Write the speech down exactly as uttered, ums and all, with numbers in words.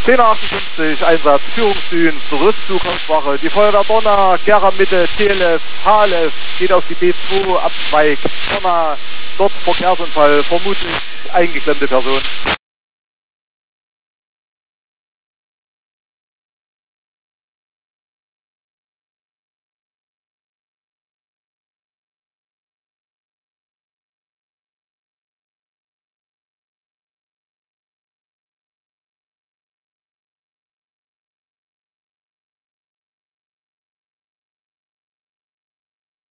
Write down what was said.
zehn achtundfünfzig, Einsatz, Führungsdienst, Rüstzugwache, die Feuerwehr Donner, Gera Mitte, Telef, Halef, geht auf die B zwei, Abzweig, Donner, dort Verkehrsunfall, vermutlich eingeklemmte Person.